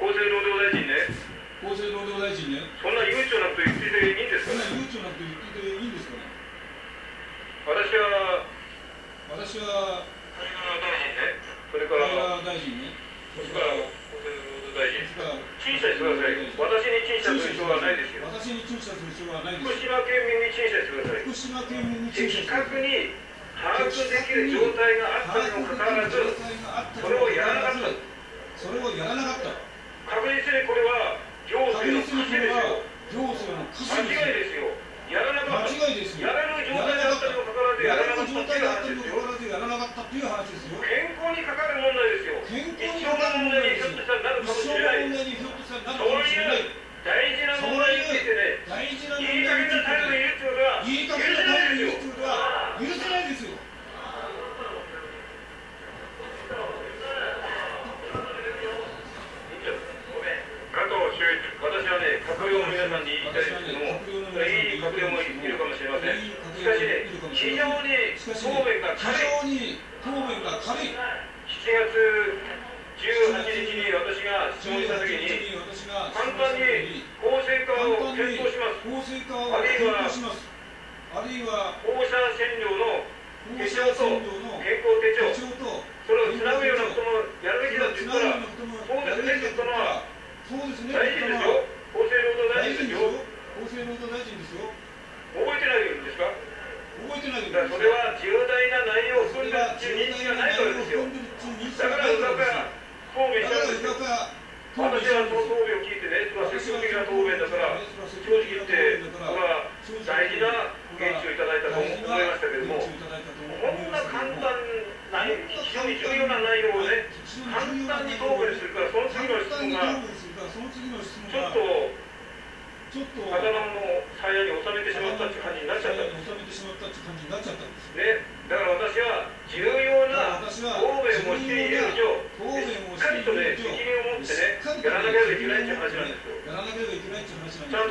厚生労働大臣ね。 厚生労働大臣ね。 そんな悠長なこと言ってていいんですか。 そんな悠長なこと言ってていいんですかね。 私は大臣ね。それから大臣ね。 それから厚生労働大臣。陳謝してください。私に陳謝する必要はないですよ。 私に陳謝する必要はないです。 福島県民に陳謝してください。 福島県民に陳謝的確に把握できる状態があったにもかかわらず、それをやらなかった。 それをやらなかった。 確実にこれは行政の瑕疵ですよ。 行政の間違いですよ。やらなかった。 間違いですよ。 やれる状態があったにもかかわらずやらなかったっていう話ですよ。 やらなかったっていう話ですよ。 健康にかかる問題ですよ。 健康に一生の問題にひょっとしたらなるかもしれない。そういう大事な問題についてね、いい加減な態度で言うってことは許せないですよ。私はね、閣僚の皆さんに言いたいですけども、いい閣僚もいるかもしれません。しかしね、非常に答弁が軽い。7月18日に私が質問したときに、簡単に法制化を検討します。あるいは放射線量の手帳と健康手帳、それをつなぐようなこともやるべきだと言ったら、そうですねと言ったのは、大臣ですよ。厚生労働大臣ですよ。覚えてないんですか。だからそれは重大な内容を含んでるっていう認識がないからですよ。だからうかうか答弁したんですよ。私はその答弁を聞いてね、積極的な答弁だから、正直言って、これは大事な言質をいただいたと思いましたけれども、こんな簡単な、非常に重要な内容をね、簡単に答弁するから、その次の質問が、ちょっと、頭の鞘に収めてしまったって感じになっちゃったんですね。だから私は重要な答弁をしている以上、しっかりとね、責任を持ってね、やらなければいけないっていう話なんですよ。さ